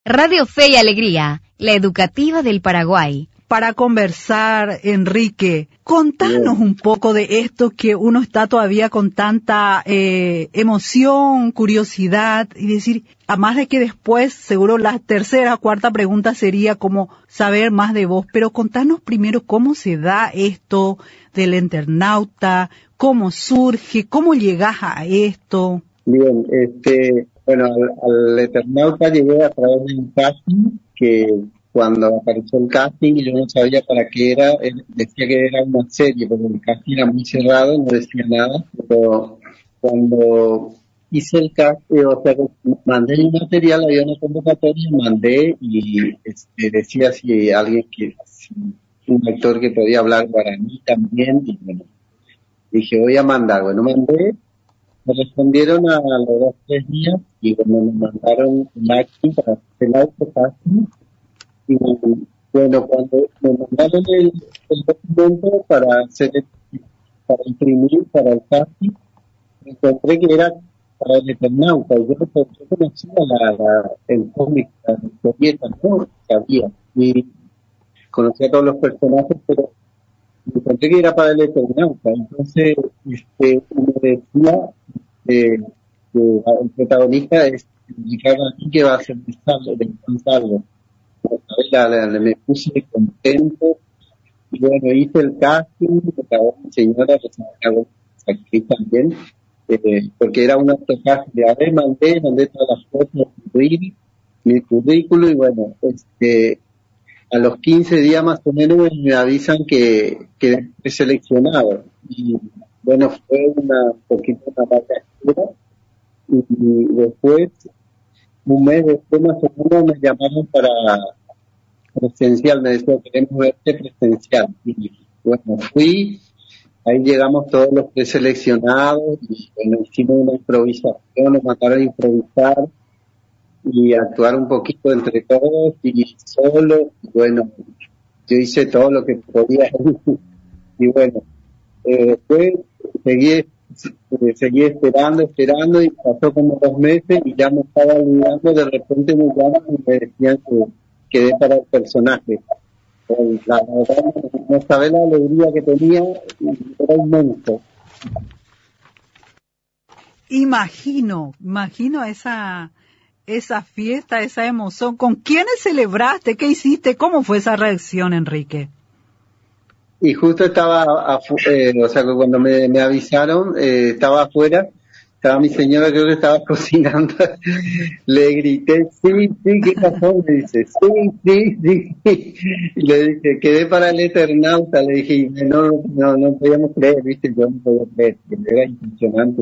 Radio Fe y Alegría, la educativa del Paraguay. Para conversar, Enrique, contanos un poco de esto que uno está todavía con tanta emoción, curiosidad, y decir, además de que después, seguro la tercera o cuarta pregunta sería como saber más de vos, pero contanos primero cómo se da esto del internauta, cómo surge, cómo llegás a esto. Bien, bueno, al Eternauta llegué a través de un casting que cuando apareció el casting y yo no sabía para qué era, él decía que era una serie, porque el casting era muy cerrado, no decía nada, pero cuando hice el casting, o sea, mandé el material, había una convocatoria, mandé y decía si alguien si un actor que podía hablar guaraní también, y bueno, dije voy a mandar, bueno, mandé. Me respondieron a los 2 o 3 días y bueno, me mandaron el acting para hacer el autocasting. Y bueno, cuando me mandaron el documento para imprimir para el casting, encontré que era para el Eternauta. Yo conocía el cómic, la historieta, no sabía. Y conocía a todos los personajes, pero encontré que era para el Eternauta. Entonces, me decía que el protagonista es Ricardo aquí, que va a ser responsable. Me puse contento y bueno, hice el casting, me acabó mi señora, que se me acabó actriz también, porque era un autocasting de mandé todas las fotos, mi currículo y bueno, a los 15 días más o menos me avisan que he seleccionado y bueno, fue una vaca espera y después, un mes después más o menos me llamaron para presencial, me decía queremos verte presencial y bueno, fui, ahí llegamos todos los preseleccionados y bueno, hicimos una improvisación, nos mandaron a improvisar y actuar un poquito entre todos y solo, y bueno, yo hice todo lo que podía y bueno, después seguí esperando y pasó como 2 meses y ya me estaba olvidando, de repente me llaman y me decían que quedé para el personaje. La verdad, no sabía la alegría que tenía, era inmenso. Imagino esa fiesta, esa emoción. ¿Con quiénes celebraste? ¿Qué hiciste? ¿Cómo fue esa reacción, Enrique? Y justo estaba, o sea, que cuando me avisaron, estaba afuera, estaba mi señora, creo que estaba cocinando, le grité, sí, ¿qué pasó? Me dice, sí, y le dije, quedé para el Eternauta, le dije, y no podíamos creer, viste, yo no podía creer, que era impresionante,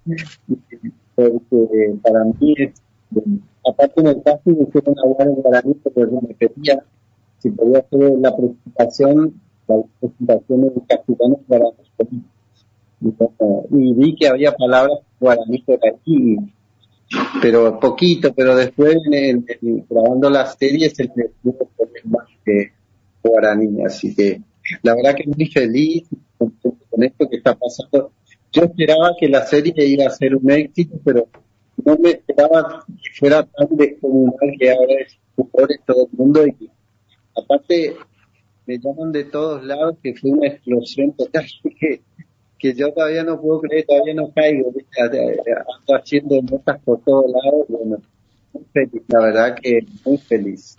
porque para mí aparte en el casting me hicieron hablar en guaraní, porque yo me pedía si podía hacer la presentación en castellano guaraní, y vi que había palabras guaraní por aquí, pero poquito, pero después grabando las series se me pudo poner más que guaraní, así que la verdad que muy feliz con esto que está pasando. Yo esperaba que la serie iba a ser un éxito, pero no me esperaba que fuera tan descomunal, que ahora es furor en todo el mundo, y aparte me llaman de todos lados, que fue una explosión total, que yo todavía no puedo creer, todavía no caigo, ¿viste? Ando haciendo notas por todos lados, bueno, muy feliz, la verdad que muy feliz.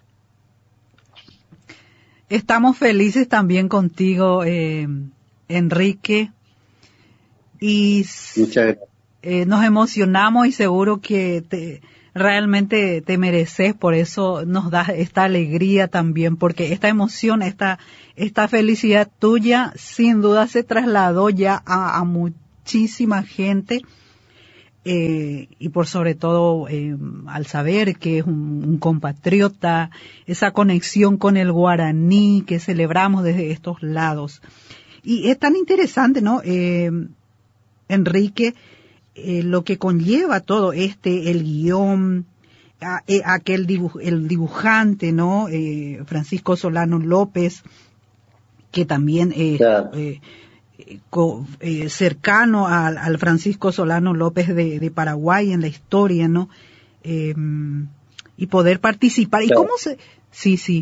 Estamos felices también contigo, Enrique, y muchas gracias. Nos emocionamos y seguro que realmente te mereces, por eso nos da esta alegría también, porque esta emoción, esta felicidad tuya sin duda se trasladó ya a muchísima gente, y por sobre todo al saber que es un compatriota, esa conexión con el guaraní que celebramos desde estos lados. Y es tan interesante, ¿no, Enrique? Lo que conlleva todo el guión, el dibujante, ¿no? Francisco Solano López, que también Claro. Cercano al Francisco Solano López de Paraguay en la historia, ¿no? y poder participar. ¿Y Claro. cómo se, sí, sí,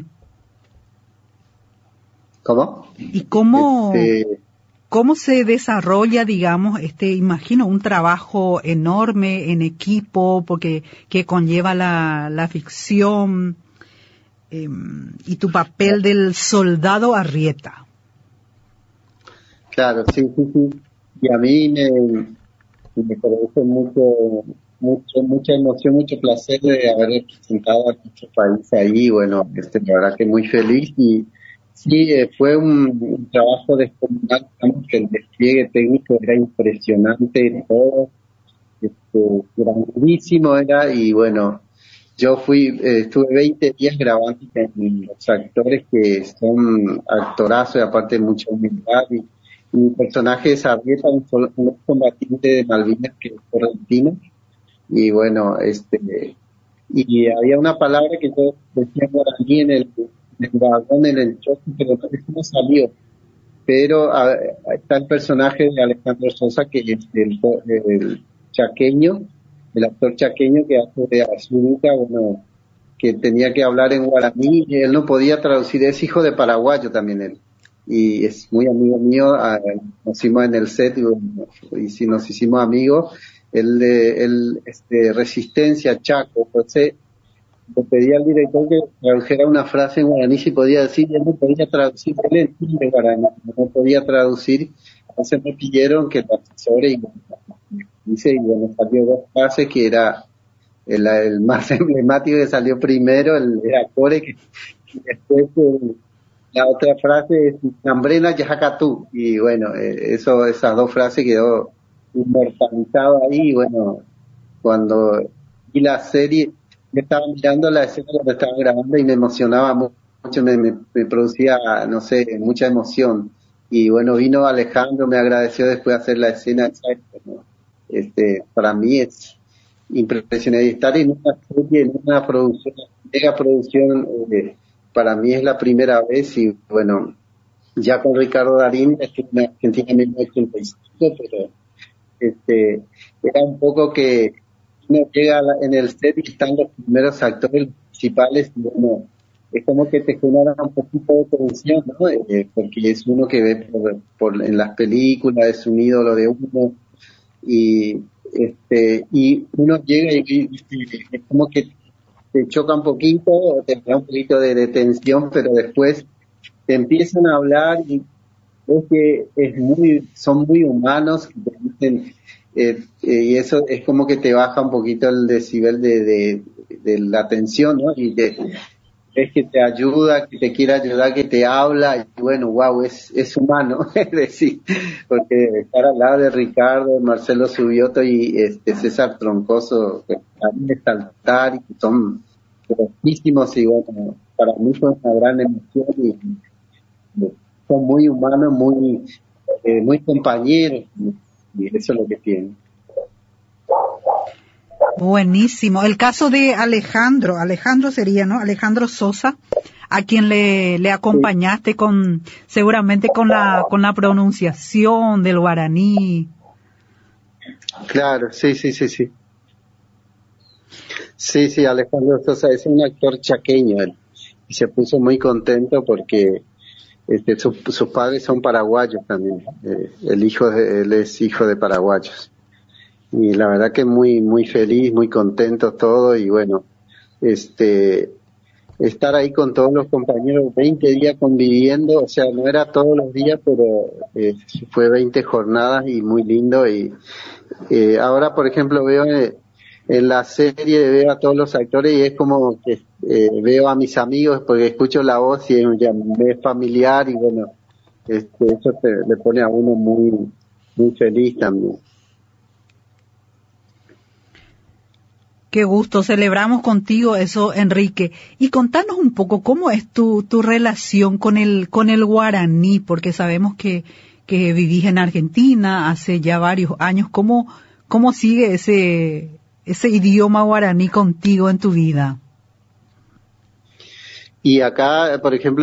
¿Cómo? y cómo, Este, cómo se desarrolla, digamos, imagino un trabajo enorme en equipo, porque que conlleva la ficción, y tu papel del soldado Arrieta? claro, sí, sí, sí. Y a mí me produce mucha emoción, mucho placer de haber representado a nuestro país ahí. Bueno, la verdad que muy feliz. Y sí, fue un trabajo descomunal, digamos, que el despliegue técnico era impresionante, todo, grandísimo era. Y bueno, yo estuve 20 días grabando con los actores que son actorazos y aparte mucha humildad. Y mi personaje es Arrieta, un combatiente de Malvinas que es correntino. Y bueno, y había una palabra que yo decía por allí en el vagón, en el choque, pero eso no salió. Pero está el personaje de Alejandro Sosa, que es el chaqueño, el actor chaqueño que hace de Azuruca, bueno, que tenía que hablar en guaraní y él no podía traducir, es hijo de paraguayo también él. Y es muy amigo mío, nos hicimos en el set y si nos hicimos amigos, Resistencia Chaco, entonces le pedí al director que tradujera una frase en guaraní si podía decir, y él no podía traducir, él entiende guaraní, no podía traducir, entonces me pidieron que lo asesore y dice, y bueno, salió dos frases que era el más emblemático que salió primero, el Core, que después la otra frase es Nambrena Yajacatú, y bueno, esas dos frases quedó inmortalizado ahí. Y bueno, cuando vi la serie, yo estaba mirando la escena donde estaba grabando y me emocionaba mucho, me producía, no sé, mucha emoción. Y bueno, vino Alejandro, me agradeció después de hacer la escena, ¿sabes? Bueno, para mí es impresionante. Y estar en una serie, en una producción, mega producción, para mí es la primera vez. Y bueno, ya con Ricardo Darín estuve en Argentina en 1985, pero era un poco que uno llega en el set y están los primeros actores principales y bueno, es como que te genera un poquito de tensión, ¿no? Porque es uno que ve en las películas, es un ídolo de uno y y uno llega y es como que te choca un poquito, te da un poquito de tensión, pero después te empiezan a hablar y es que son muy humanos, que te dicen, y eso es como que te baja un poquito el decibel de la tensión, ¿no? Y es que te ayuda, que te quiere ayudar, que te habla, y bueno, wow, es humano, es decir, porque estar al lado de Ricardo, Marcelo Subioto y César Troncoso, que también es saltar y son grosísimos, y bueno, para mí fue una gran emoción y son muy humanos, muy compañeros, y eso es lo que tienen. Buenísimo. El caso de Alejandro sería, ¿no? Alejandro Sosa, a quien le acompañaste seguramente con la pronunciación del guaraní. Claro, sí, sí, sí, sí. Sí, sí, Alejandro Sosa es un actor chaqueño, él, y se puso muy contento porque sus padres son paraguayos también. Él es hijo de paraguayos. Y la verdad que muy, muy feliz, muy contento todo, y bueno, estar ahí con todos los compañeros, 20 días conviviendo, o sea, no era todos los días, pero fue 20 jornadas y muy lindo. Y ahora, por ejemplo, veo en la serie, veo a todos los actores y es como que veo a mis amigos porque escucho la voz y ya me es familiar y bueno, eso le pone a uno muy, muy feliz también. Qué gusto, celebramos contigo eso, Enrique. Y contanos un poco cómo es tu relación con el guaraní, porque sabemos que vivís en Argentina hace ya varios años. ¿Cómo sigue ese idioma guaraní contigo en tu vida? Y acá, por ejemplo,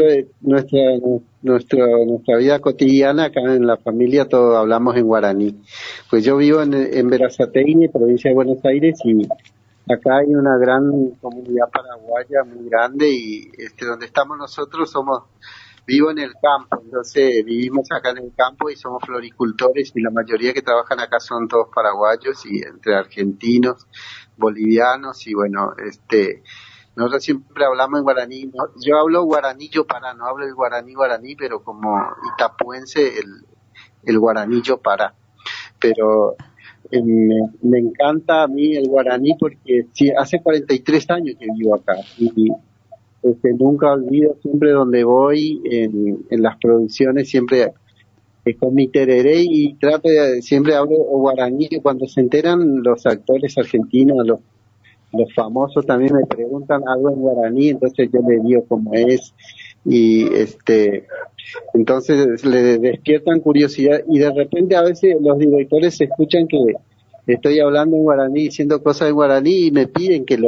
nuestra vida cotidiana, acá en la familia todos hablamos en guaraní. Pues yo vivo en Berazategui, provincia de Buenos Aires, acá hay una gran comunidad paraguaya muy grande y donde estamos nosotros vivo en el campo, entonces vivimos acá en el campo y somos floricultores y la mayoría que trabajan acá son todos paraguayos y entre argentinos, bolivianos y bueno, nosotros siempre hablamos en guaraní. Yo hablo guaraní yopará, no hablo el guaraní, pero como itapuense el guaraní yopará. Pero me encanta a mí el guaraní porque sí, hace 43 años que vivo acá y nunca olvido, siempre donde voy en las producciones siempre con mi tereré y siempre hablo guaraní. Cuando se enteran los actores argentinos, los famosos también me preguntan algo en guaraní, entonces yo le digo cómo es y entonces le despiertan curiosidad y de repente a veces los directores escuchan que estoy hablando en guaraní, diciendo cosas en guaraní y me piden que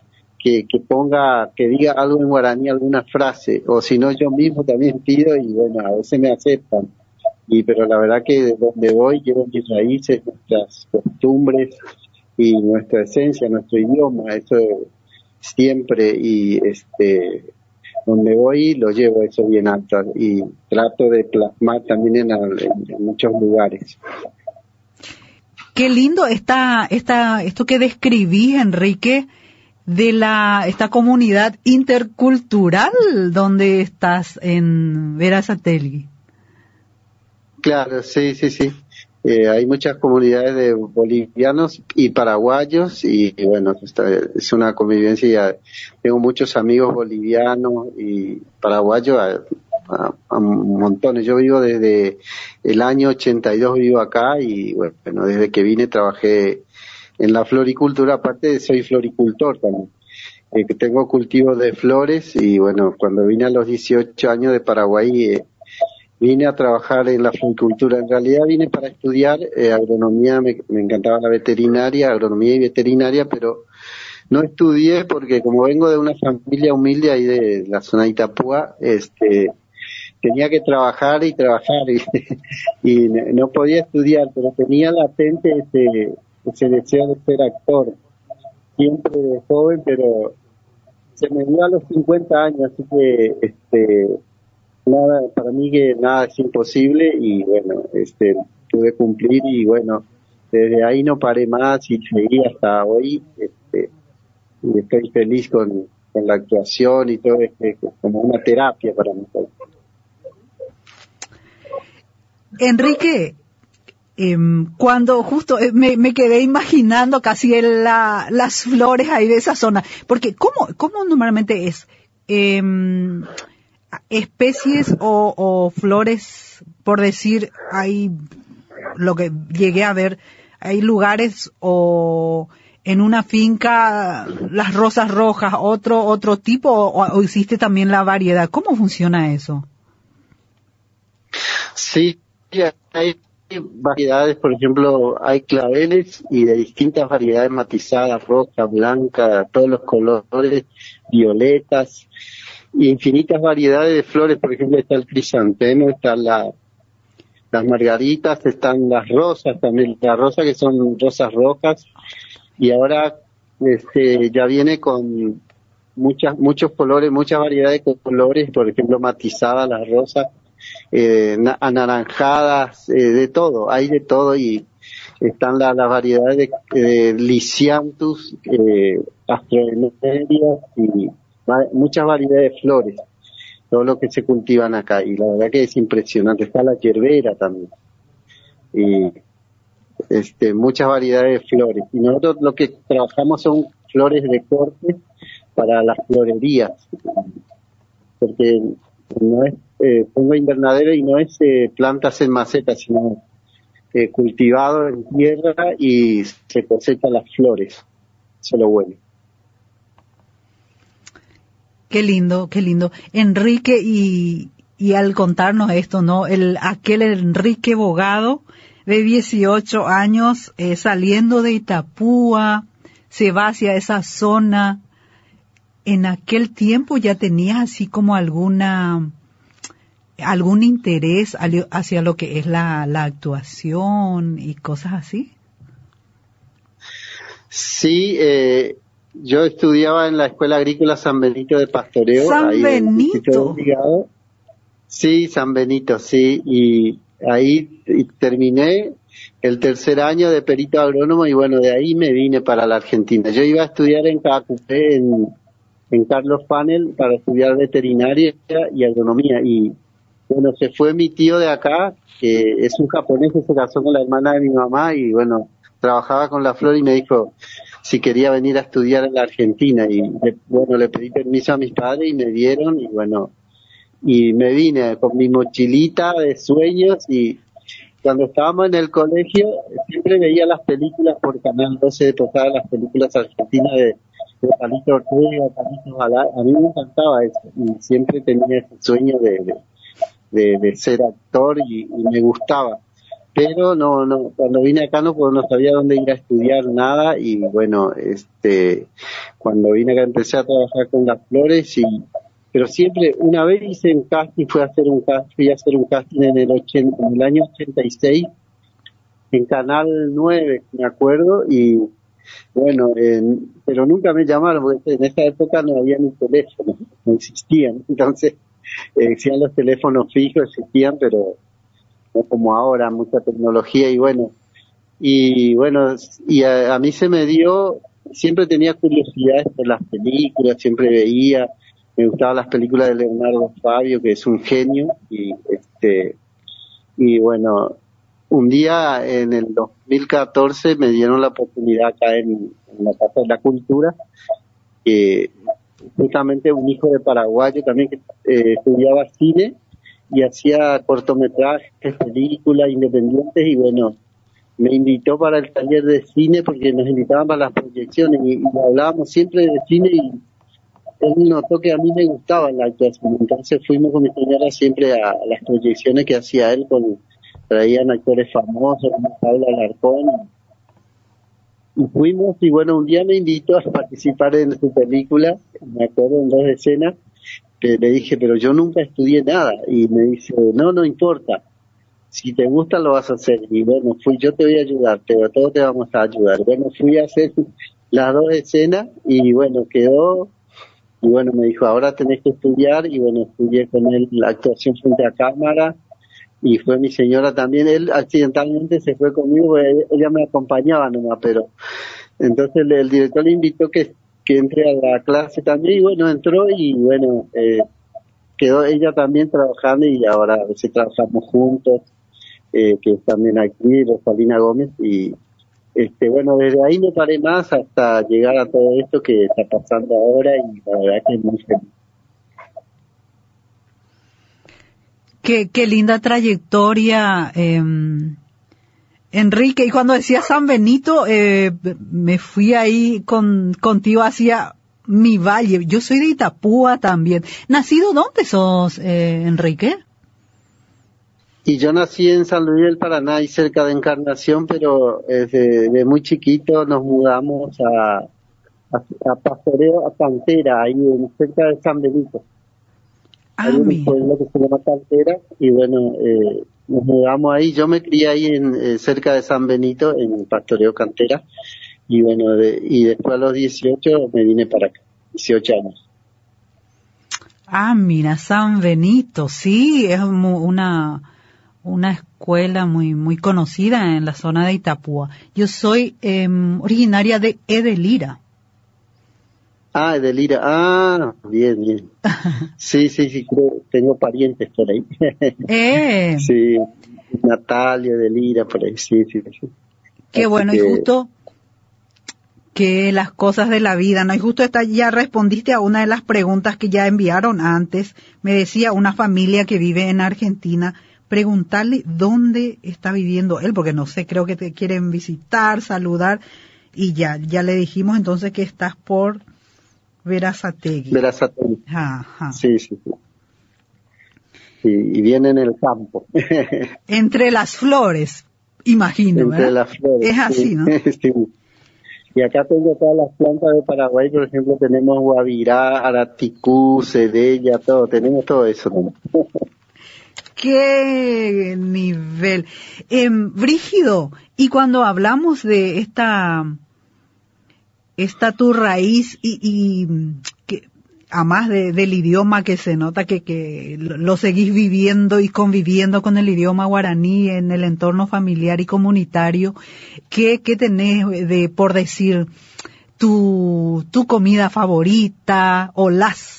diga algo en guaraní, alguna frase, o si no yo mismo también pido y bueno, a veces me aceptan. Pero la verdad que de donde voy llevo mis raíces, nuestras costumbres y nuestra esencia, nuestro idioma, eso siempre y donde voy lo llevo eso bien alto y trato de plasmar también en muchos lugares. Qué lindo esto que describís, Enrique, de esta comunidad intercultural donde estás en Verazategui. Claro, sí. Hay muchas comunidades de bolivianos y paraguayos y bueno, es una convivencia. Tengo muchos amigos bolivianos y paraguayos a montones. Yo vivo desde el año 82, vivo acá y bueno, desde que vine trabajé en la floricultura, aparte soy floricultor también. Que tengo cultivos de flores y bueno, cuando vine a los 18 años de Paraguay, vine a trabajar en la floricultura. En realidad vine para estudiar agronomía, me encantaba la agronomía y veterinaria, pero no estudié porque como vengo de una familia humilde ahí de la zona de Itapúa, tenía que trabajar y y no podía estudiar, pero tenía latente ese deseo de ser actor, siempre de joven, pero se me dio a los 50 años, así que nada, para mí que nada es imposible y bueno, pude cumplir y bueno, desde ahí no paré más y seguí hasta hoy, y estoy feliz con la actuación y todo, como una terapia para mí. Enrique, cuando justo me quedé imaginando casi las flores ahí de esa zona, porque ¿cómo normalmente es? Especies o flores, por decir, hay lo que llegué a ver, hay lugares o en una finca las rosas rojas, otro tipo o existe también la variedad. ¿Cómo funciona eso? Sí, hay variedades, por ejemplo, hay claveles y de distintas variedades matizadas, roja, blanca, todos los colores, violetas, y infinitas variedades de flores. Por ejemplo, está el crisantemo, están las margaritas, están las rosas, también las rosas que son rosas rojas, y ahora ya viene con muchos colores, muchas variedades de colores, por ejemplo, matizadas las rosas, anaranjadas, de todo, hay de todo, y están las variedades de Lysianthus, Astroemerias y muchas variedades de flores, todo lo que se cultivan acá, y la verdad que es impresionante. Está la yerbera también, y muchas variedades de flores, y nosotros lo que trabajamos son flores de corte para las florerías, porque no es pongo invernadero y no es plantas en macetas, sino cultivado en tierra y se cosechan las flores. Eso es lo bueno. Qué lindo, qué lindo. Enrique, y al contarnos esto, ¿no? Aquel Enrique Bogado, de 18 años, saliendo de Itapúa, se va hacia esa zona. En aquel tiempo ya tenías así como algún interés hacia lo que es la actuación y cosas así. Sí, yo estudiaba en la Escuela Agrícola San Benito de Pastoreo, San ahí en el distrito de Benito. Envigado. Sí, San Benito, sí, y ahí terminé el tercer año de perito agrónomo y bueno, de ahí me vine para la Argentina. Yo iba a estudiar en Cacupé, en Carlos Panel, para estudiar veterinaria y agronomía. Y bueno, se fue mi tío de acá, que es un japonés que se casó con la hermana de mi mamá y bueno, trabajaba con la flor y me dijo si quería venir a estudiar en la Argentina. Y bueno, le pedí permiso a mis padres y me dieron y bueno, y me vine con mi mochilita de sueños y cuando estábamos en el colegio siempre veía las películas por Canal 12, tocaba las películas argentinas de Palito Ortega, Palito Balá, a mí me encantaba eso y siempre tenía ese sueño de ser actor y me gustaba. Pero no, cuando vine acá no sabía dónde ir a estudiar nada y bueno, cuando vine acá empecé a trabajar con las flores pero siempre, una vez hice un casting, fui a hacer un casting en en el año 86 en Canal 9 me acuerdo, y bueno, pero nunca me llamaron, porque en esa época no había ni teléfono, no existían, entonces existían los teléfonos fijos, existían, pero no como ahora, mucha tecnología, y a mí se me dio, siempre tenía curiosidades por las películas, siempre veía, me gustaban las películas de Leonardo Fabio, que es un genio, y bueno, un día en el 2014 me dieron la oportunidad acá en la Casa de la Cultura, que justamente un hijo de paraguayo también que estudiaba cine y hacía cortometrajes, películas independientes y bueno, me invitó para el taller de cine porque nos invitaban para las proyecciones y hablábamos siempre de cine y él notó que a mí me gustaba la actuación, entonces fuimos con mi señora siempre a las proyecciones que hacía él, traían actores famosos como Paula Alarcón, y fuimos y bueno, un día me invitó a participar en su película, me acuerdo en 2 escenas, que le dije, pero yo nunca estudié nada, y me dice, no importa, si te gusta lo vas a hacer, y bueno, yo te voy a ayudar, pero todos te vamos a ayudar. Bueno, fui a hacer las 2 escenas y bueno, quedó. Y bueno, me dijo, ahora tenés que estudiar, y bueno, estudié con él la actuación frente a cámara, y fue mi señora también, él accidentalmente se fue conmigo, ella me acompañaba nomás, pero entonces el director le invitó que entre a la clase también, y bueno, entró, y bueno, quedó ella también trabajando, y ahora a veces trabajamos juntos, que es también aquí, Rosalina Gómez, y bueno, desde ahí no paré más hasta llegar a todo esto que está pasando ahora y la verdad que es muy feliz. Qué linda trayectoria, Enrique. Y cuando decía San Benito, me fui ahí contigo hacia mi valle. Yo soy de Itapúa también. ¿Nacido dónde sos, Enrique? Y yo nací en San Luis del Paraná, y cerca de Encarnación, pero de muy chiquito nos mudamos a Pastoreo, a Cantera, ahí cerca de San Benito. Hay un pueblo que se llama Cantera, y bueno, nos mudamos ahí. Yo me crié ahí cerca de San Benito, en Pastoreo Cantera, y bueno, y después a los 18 me vine para acá, 18 años. Mira, San Benito, sí, es una escuela muy conocida en la zona de Itapúa. Yo soy originaria de Edelira. Edelira, bien. Sí, tengo parientes por ahí. Sí, Natalia, Edelira, por ahí, sí. Qué bueno, y justo que las cosas de la vida, ¿no? Y justo ya respondiste a una de las preguntas que ya enviaron antes. Me decía una familia que vive en Argentina, preguntarle dónde está viviendo él, porque no sé, creo que te quieren visitar, saludar, y ya le dijimos entonces que estás por Verazategui. Ajá. Sí. Sí, y viene en el campo. Entre las flores, imagino, Entre ¿verdad? las flores. Es así, sí. ¿no? Sí. Y acá tengo todas las plantas de Paraguay, por ejemplo, tenemos guavirá, araticú, cedella, tenemos todo eso, ¿no? ¡Qué nivel! Brígido, y cuando hablamos de esta está tu raíz y que, además del idioma que se nota que lo seguís viviendo y conviviendo con el idioma guaraní en el entorno familiar y comunitario, ¿qué tenés por decir tu comida favorita o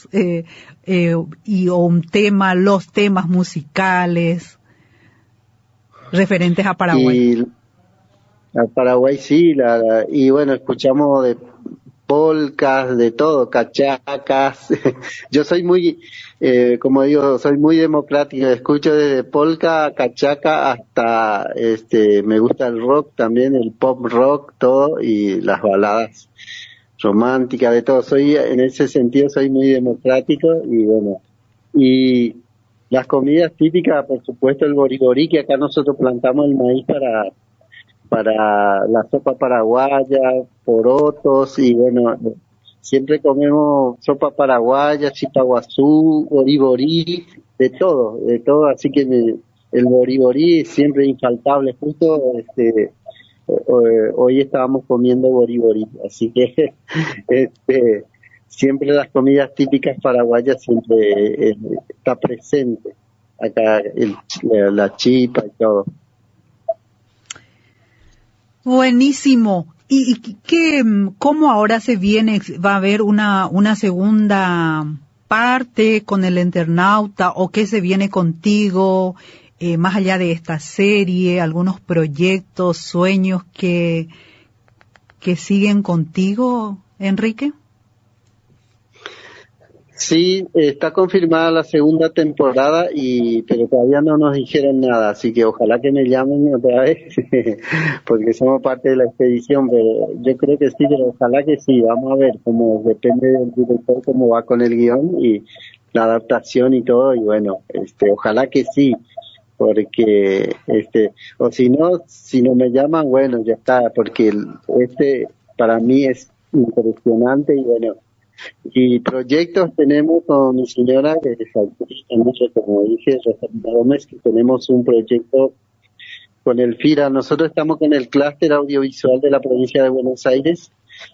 o un tema, los temas musicales referentes a Paraguay? Y a Paraguay sí, y bueno, escuchamos de polcas, de todo, cachacas. Yo soy muy, como digo, soy muy democrático, escucho desde polca, cachaca hasta, me gusta el rock también, el pop rock, todo, y las baladas románticas, de todo. En ese sentido soy muy democrático, y bueno, y las comidas típicas, por supuesto, el boriborí, que acá nosotros plantamos el maíz para la sopa paraguaya, porotos, y bueno, siempre comemos sopa paraguaya, chipaguazú, boriborí, de todo, así que el boriborí es siempre infaltable. Justo hoy estábamos comiendo boriborí, así que siempre las comidas típicas paraguayas siempre está presente acá, la chipa y todo. Buenísimo. ¿Y cómo ahora va a haber una segunda parte con el internauta, o qué se viene contigo, más allá de esta serie, algunos proyectos, sueños que siguen contigo, Enrique? Sí, está confirmada la segunda temporada, pero todavía no nos dijeron nada, así que ojalá que me llamen otra vez, porque somos parte de la expedición, pero yo creo que sí, pero ojalá que sí. Vamos a ver, como depende del director cómo va con el guión y la adaptación y todo, y bueno, ojalá que sí, porque o si no me llaman, bueno, ya está, porque para mí es impresionante. Y bueno, y proyectos tenemos con mi señora, que es actriz, como dije, Rosalía Gómez, que tenemos un proyecto con el FIRA. Nosotros estamos con el clúster audiovisual de la provincia de Buenos Aires,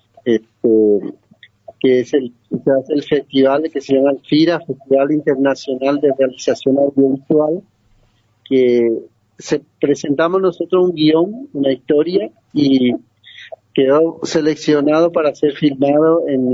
que se hace el festival que se llama el FIRA, Festival Internacional de Realización Audiovisual, que presentamos nosotros un guión, una historia, y quedó seleccionado para ser filmado en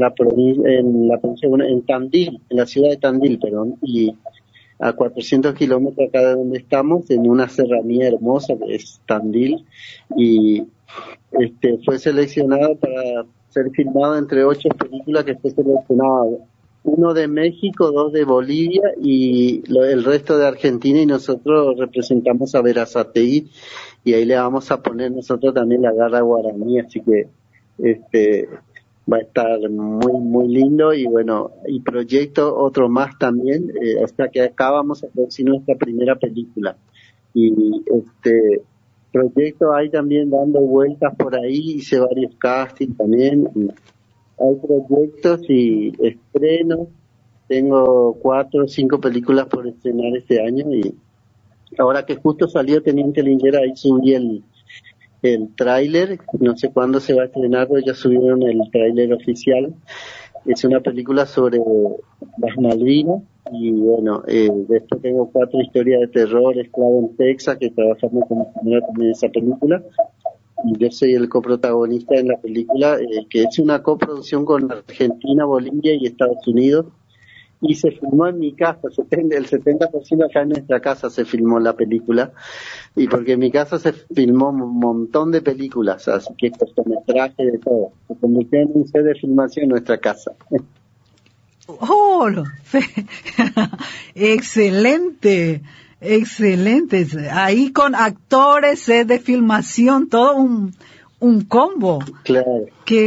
Tandil, en la ciudad de Tandil, y a 400 kilómetros acá de donde estamos, en una serranía hermosa que es Tandil, y fue seleccionado para ser filmado entre 8 películas que fue seleccionado, 1 de México, 2 de Bolivia y el resto de Argentina, y nosotros representamos a Verazategui, y ahí le vamos a poner nosotros también la garra guaraní, así que va a estar muy muy lindo. Y bueno, y proyecto otro más también, hasta que acá vamos a producir nuestra primera película, y proyecto hay también dando vueltas por ahí, hice varios castings también, y hay proyectos y estrenos. Tengo 4 o 5 películas por estrenar este año, y ahora que justo salió Teniente Lingera, ahí subí el tráiler. No sé cuándo se va a estrenar, pero ya subieron el tráiler oficial. Es una película sobre las Malvinas, y bueno, después tengo 4 historias de terror, Esclavo en Texas, que trabajamos como primera también en esa película, y yo soy el coprotagonista en la película, que es una coproducción con Argentina, Bolivia y Estados Unidos, y se filmó en mi casa. El 70% acá en nuestra casa se filmó la película, y porque en mi casa se filmó un montón de películas, así que cortometraje, de todo. Se convirtió en un set de filmación en nuestra casa. ¡Oh! Excelente, excelente. Ahí con actores, set de filmación, todo un combo. Claro.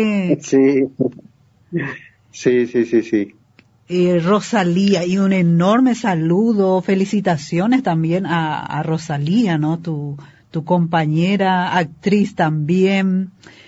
Sí. Rosalía, y un enorme saludo, felicitaciones también a Rosalía, ¿no? Tu compañera, actriz también.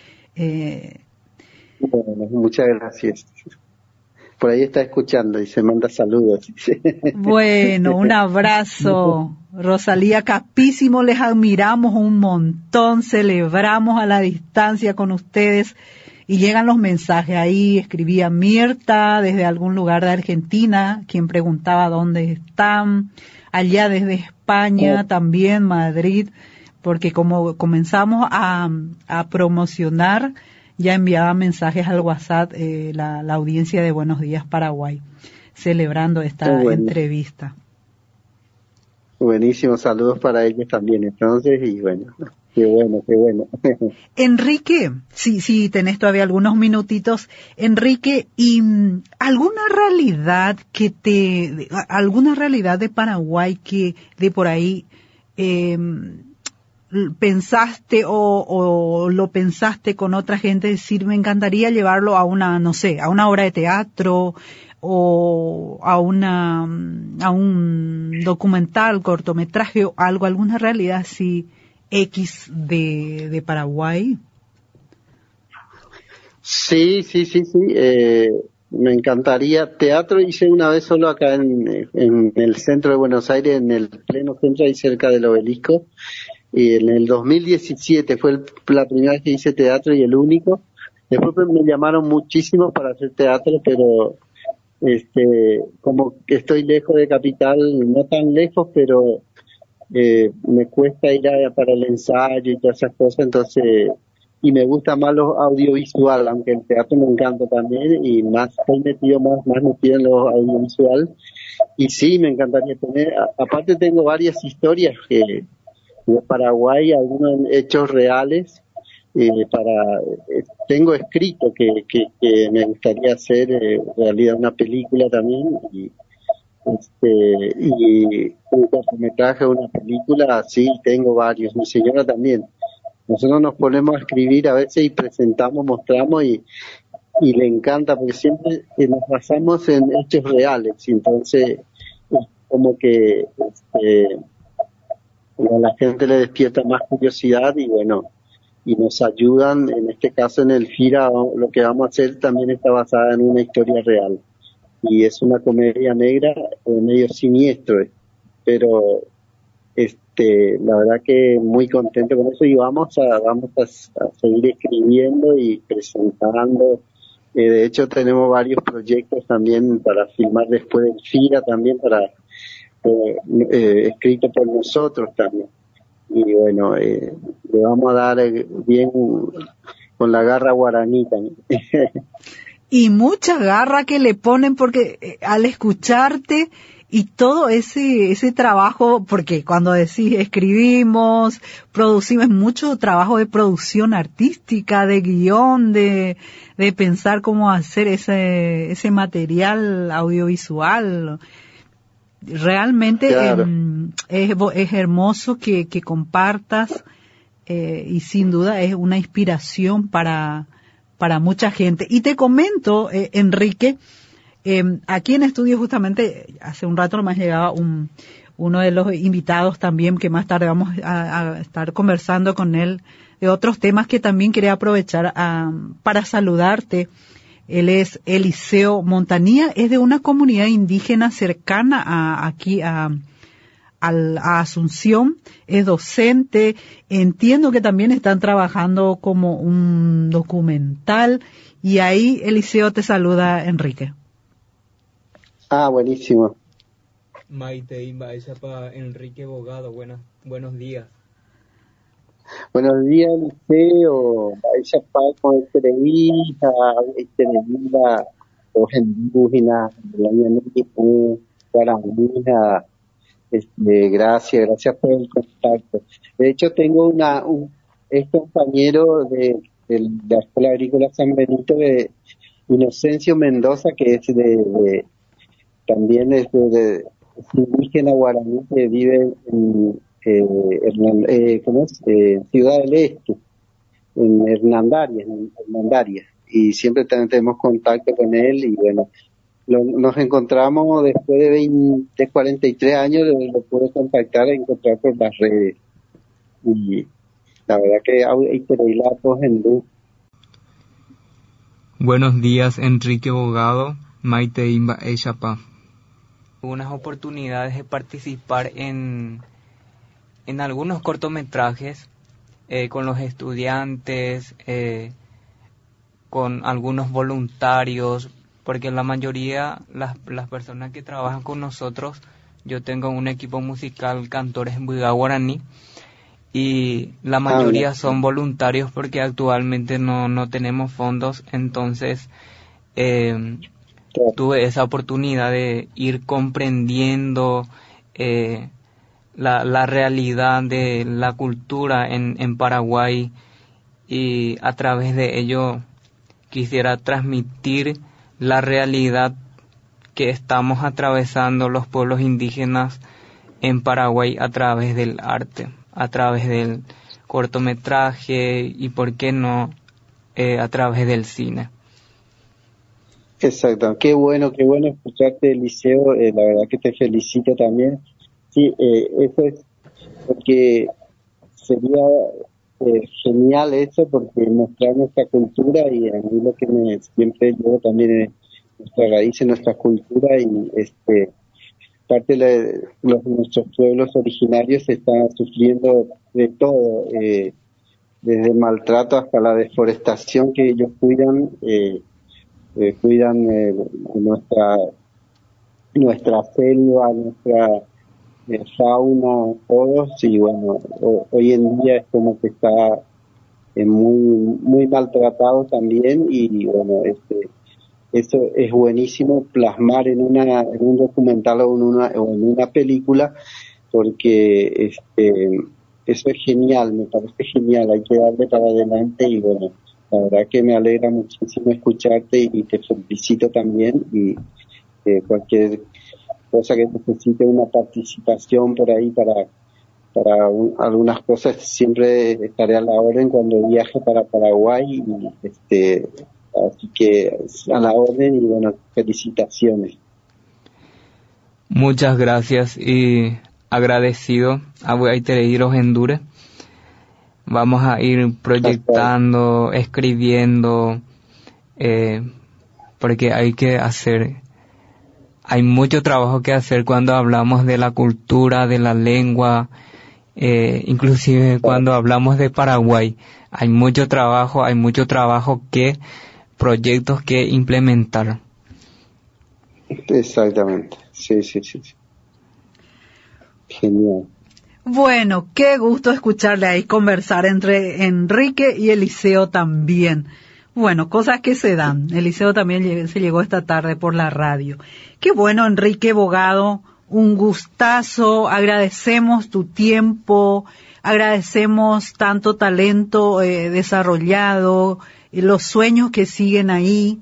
Bueno, muchas gracias. Por ahí está escuchando y se manda saludos. Bueno, un abrazo, Rosalía, capísimo, les admiramos un montón, celebramos a la distancia con ustedes y llegan los mensajes. Ahí escribía Mirta desde algún lugar de Argentina, quien preguntaba dónde están, allá desde España, también Madrid, porque como comenzamos a promocionar, ya enviaba mensajes al WhatsApp la audiencia de Buenos Días Paraguay, celebrando esta entrevista. Buenísimo, saludos para ellos también, entonces, y bueno, qué bueno, qué bueno. Enrique, sí, tenés todavía algunos minutitos, Enrique, ¿y alguna realidad alguna realidad de Paraguay que de por ahí pensaste o lo pensaste con otra gente, decir, me encantaría llevarlo a una, no sé, a una obra de teatro o a un documental, cortometraje o algo, alguna realidad así X de Paraguay? Sí, me encantaría. Teatro hice una vez solo acá en el centro de Buenos Aires, en el pleno centro, ahí cerca del obelisco. Y en el 2017 fue la primera vez que hice teatro y el único. Después me llamaron muchísimo para hacer teatro, pero como que estoy lejos de Capital, no tan lejos, pero me cuesta ir para el ensayo y todas esas cosas, entonces, y me gusta más lo audiovisual, aunque el teatro me encanta también, y más estoy más metido en lo audiovisual, y sí, me encantaría tener, aparte tengo varias historias de Paraguay, algunos hechos reales, tengo escrito que me gustaría hacer realidad una película también, y un cortometraje, una película, sí, tengo varios, mi señora también. Nosotros nos ponemos a escribir a veces y presentamos, mostramos y le encanta porque siempre nos basamos en hechos reales, y entonces como que a la gente le despierta más curiosidad y bueno, y nos ayudan, en este caso en el FIRA, lo que vamos a hacer también está basada en una historia real. Y es una comedia negra medio siniestro, pero la verdad que muy contento con eso y vamos a seguir escribiendo y presentando. De hecho tenemos varios proyectos también para filmar después del FIRA, también para escrito por nosotros también. Y bueno, le vamos a dar bien con la garra guaraní también. Y mucha garra que le ponen porque al escucharte y todo ese trabajo, porque cuando decís escribimos, producimos, mucho trabajo de producción artística, de guión, de pensar cómo hacer ese material audiovisual. Realmente claro. es hermoso que compartas y sin duda es una inspiración para mucha gente. Y te comento, Enrique, aquí en estudio justamente hace un rato nomás llegaba uno de los invitados también, que más tarde vamos a estar conversando con él de otros temas que también quería aprovechar para saludarte. Él es Eliseo Montanía, es de una comunidad indígena cercana aquí a Asunción, es docente, entiendo que también están trabajando como un documental, y ahí Eliseo te saluda, Enrique. Buenísimo. Maite Imba, para Enrique Bogado, buenos días. Buenos días, Eliseo. Esa con entrevista, los indígenas, la guaraníes. Gracias por el contacto. De hecho, tengo es compañero de la Escuela Agrícola San Benito, de Inocencio Mendoza, que es también es indígena guaraní que vive en Ciudad del Este, en Hernandarias, y siempre también tenemos contacto con él, y bueno, nos encontramos después de 43 años, lo pude contactar e encontrar por las redes, y la verdad que hay relatos en luz. Buenos días, Enrique Bogado, Maite Imba Echapa. Unas oportunidades de participar en algunos cortometrajes con los estudiantes, con algunos voluntarios, porque la mayoría, las personas que trabajan con nosotros, yo tengo un equipo musical, cantores en Buga Guaraní, y la mayoría son voluntarios porque actualmente no tenemos fondos, entonces tuve esa oportunidad de ir comprendiendo la realidad de la cultura en Paraguay, y a través de ello quisiera transmitir la realidad que estamos atravesando los pueblos indígenas en Paraguay a través del arte, a través del cortometraje y, por qué no, a través del cine. Exacto, qué bueno escucharte, Eliseo, la verdad que te felicito también. Sí, eso es porque sería genial eso, porque mostrar nuestra cultura, y a mí lo que siempre llevo también es nuestra raíz, nuestra cultura, y parte de nuestros pueblos originarios están sufriendo de todo, desde el maltrato hasta la deforestación que ellos cuidan nuestra selva, nuestra fauna, todos, y bueno, hoy en día es como que está muy muy maltratado también, y bueno, eso es buenísimo plasmar en un documental o en una película, porque eso es genial, me parece genial, hay que darle para adelante, y bueno, la verdad que me alegra muchísimo escucharte y te felicito también, y cualquier cosa que necesite una participación por ahí para algunas cosas, siempre estaré a la orden cuando viaje para Paraguay, y así que a la orden, y bueno, felicitaciones. Muchas gracias y agradecido a Guaitereiros Endure. Vamos a ir proyectando, escribiendo, porque hay mucho trabajo que hacer cuando hablamos de la cultura, de la lengua, inclusive cuando hablamos de Paraguay. Hay mucho trabajo proyectos que implementar. Exactamente, sí. Genial. Bueno, qué gusto escucharle ahí conversar entre Enrique y Eliseo también. Bueno, cosas que se dan. Eliseo también se llegó esta tarde por la radio. Qué bueno, Enrique Bogado, un gustazo. Agradecemos tu tiempo, agradecemos tanto talento desarrollado, los sueños que siguen ahí.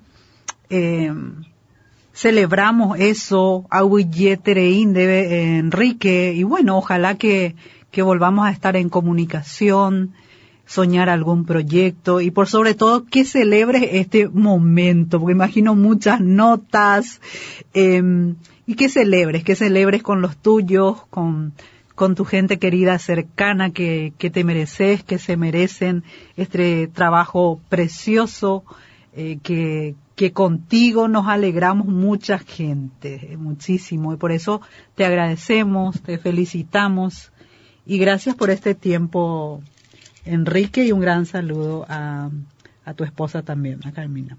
Celebramos eso, Ahuilletereín de Enrique, y bueno, ojalá que volvamos a estar en comunicación, soñar algún proyecto, y por sobre todo que celebres este momento, porque imagino muchas notas, y que celebres con los tuyos, con tu gente querida, cercana, que te mereces, que se merecen este trabajo precioso, que contigo nos alegramos mucha gente, muchísimo, y por eso te agradecemos, te felicitamos, y gracias por este tiempo, Enrique, y un gran saludo a tu esposa también, a Carmina.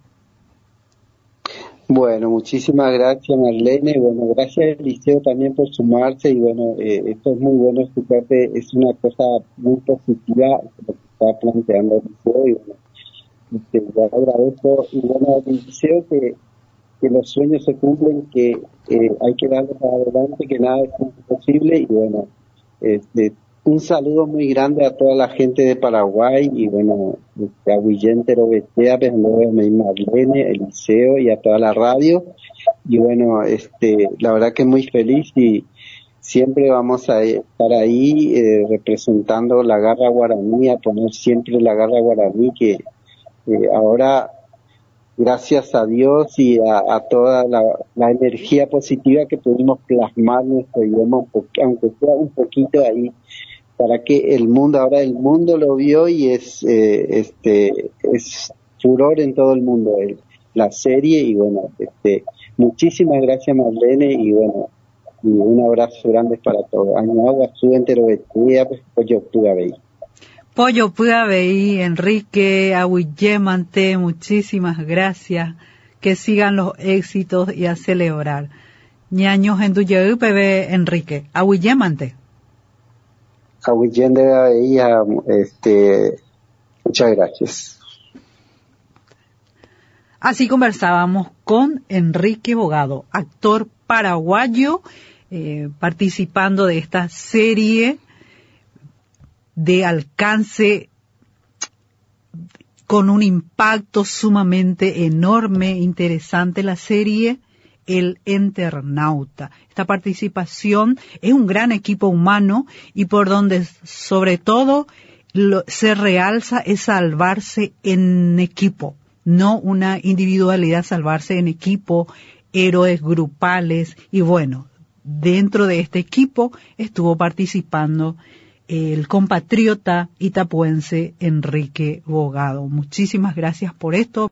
Bueno, muchísimas gracias, Marlene. Bueno, gracias, Eliseo, también por sumarse, y bueno, esto es muy bueno escucharte, es una cosa muy positiva lo que está planteando Eliseo, y bueno, yo agradezco, y bueno, deseo que los sueños se cumplen, que hay que darle para adelante, que nada es imposible, y bueno, un saludo muy grande a toda la gente de Paraguay, y bueno, a Guillentero Betea, Marlene, Eliseo, y a toda la radio, y bueno, la verdad que muy feliz, y siempre vamos a estar ahí representando la garra guaraní, a poner siempre la garra guaraní, que ahora, gracias a Dios y a toda la energía positiva que pudimos plasmar nuestro idioma, aunque sea un poquito ahí, para que el mundo lo vio, y es furor en todo el mundo la serie, y bueno, muchísimas gracias, Marlene, y bueno, y un abrazo grande para todos. Año agua, su entero de pues yo pude ver. Pollo Pudaveí, Enrique, Ahuillemante, muchísimas gracias. Que sigan los éxitos y a celebrar. Ñaños en Duyeu, Pebe Enrique. Ahuillemante. Ahuillende veía, muchas gracias. Así conversábamos con Enrique Bogado, actor paraguayo, participando de esta serie de alcance con un impacto sumamente enorme, interesante, la serie El Internauta. Esta participación es un gran equipo humano y por donde sobre todo se realza es salvarse en equipo, no una individualidad, salvarse en equipo, héroes grupales y bueno, dentro de este equipo estuvo participando el compatriota itapuense Enrique Bogado. Muchísimas gracias por esto.